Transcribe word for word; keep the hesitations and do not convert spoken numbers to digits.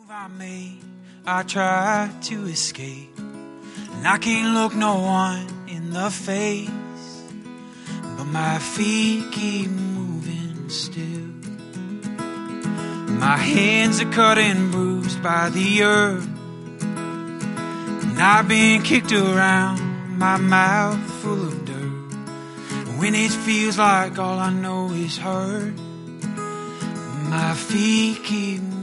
I made, I tried to escape, and I can't look no one in the face, but my feet keep moving still. My hands are cut and bruised by the earth, and I've been kicked around, my mouth full of dirt. When it feels like all I know is hurt, my feet keep moving.